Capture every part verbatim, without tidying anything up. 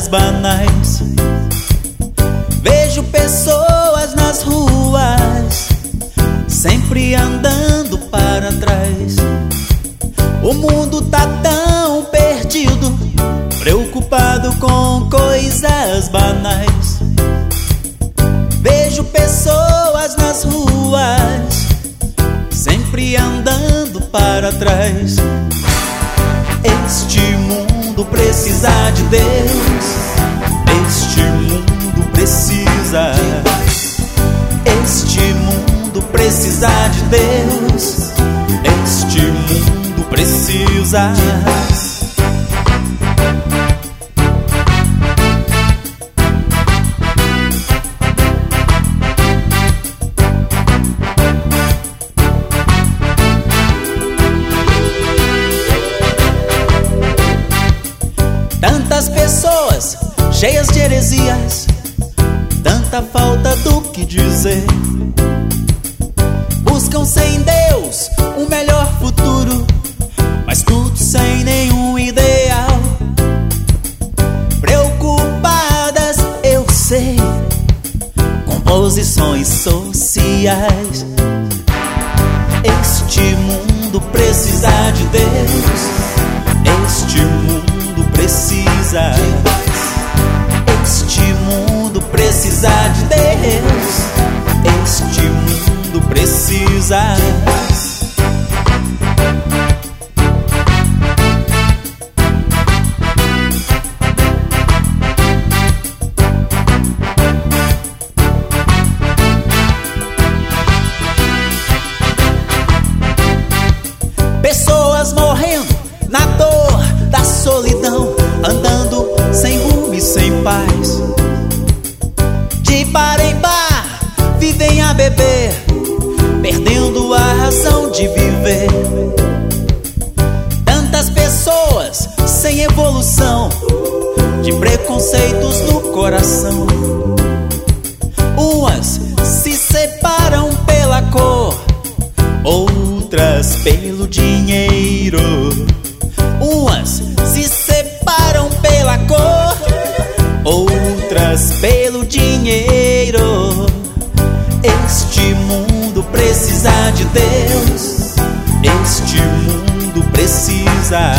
coisas banais. Vejo pessoas nas ruas, sempre andando para trás. O mundo tá tão perdido, preocupado com coisas banais. Vejo pessoas nas ruas, sempre andando para trás. Este mundo precisa de Deus, este mundo precisa. Este mundo precisa de Deus, este mundo precisa. Tantas pessoas cheias de heresias, tanta falta do que dizer. Buscam sem Deus um melhor futuro, mas tudo sem nenhum ideal. Preocupadas, eu sei, com posições sociais. Este mundo precisa de Deus, este mundo precisa. Este mundo precisa de Deus, este mundo precisa. Pessoas morrendo na dor da solidão, andando sem rumo e sem paz. De bar em bar vivem a beber, perdendo a razão de viver. Tantas pessoas sem evolução, de preconceitos no coração. Umas se separam pela cor, outras pelo dinheiro. Umas se separam pela cor, outras pelo dinheiro. Este mundo precisa de Deus, este mundo precisa.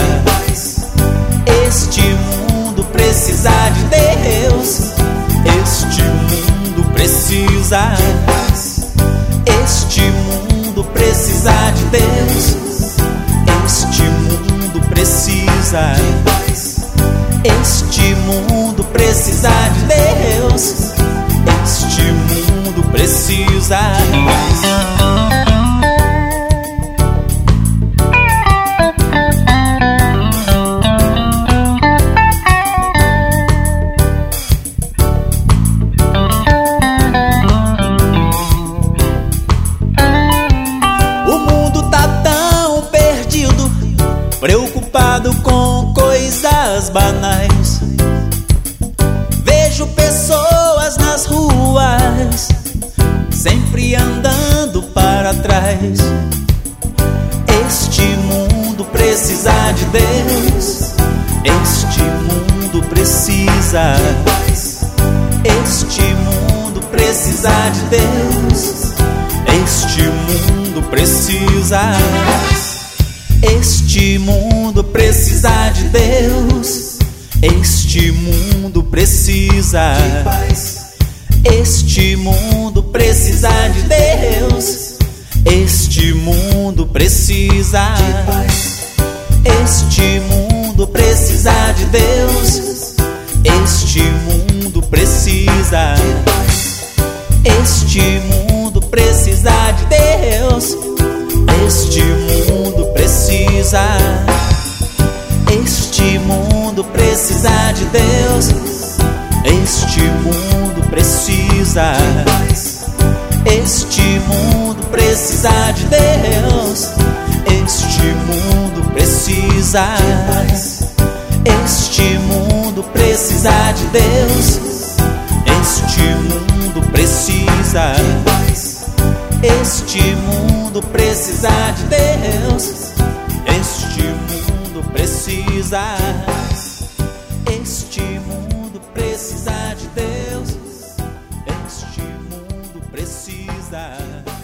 Este mundo precisa de Deus, este mundo precisa. Este mundo precisa de Deus, este mundo precisa. Este mundo precisa de Deus, este mundo precisa. O mundo tá tão perdido, preocupado com coisas banais. Vejo pessoas nas ruas, sempre andando para trás. Este mundo precisa de Deus, este mundo precisa. Este mundo precisa de Deus, este mundo precisa. Este mundo precisa de Deus, este mundo precisa. Este mundo precisa de Deus, este mundo precisa. Este mundo precisa de Deus, este mundo precisa. Este mundo precisa de Deus, este mundo precisa. Este mundo precisa de Deus, este mundo precisa. Este mundo precisa de Deus, este mundo precisa. Este mundo precisa de Deus, este mundo precisa. Este mundo precisa de Deus, este mundo precisa. Este mundo casa.